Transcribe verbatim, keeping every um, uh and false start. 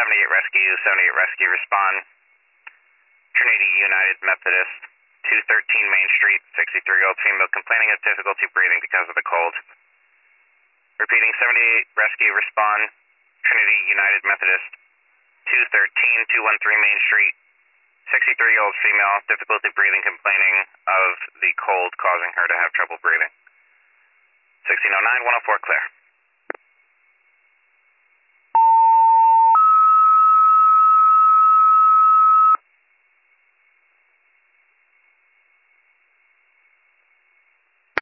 seventy-eight Rescue, seventy-eight Rescue, respond. Trinity United Methodist, two thirteen Main Street, sixty-three-year-old female complaining of difficulty breathing because of the cold. Repeating, seventy-eight Rescue, respond. Trinity United Methodist, two thirteen, two thirteen Main Street, sixty-three-year-old female, difficulty breathing, complaining of the cold causing her to have trouble breathing. sixteen oh nine, one oh four, clear.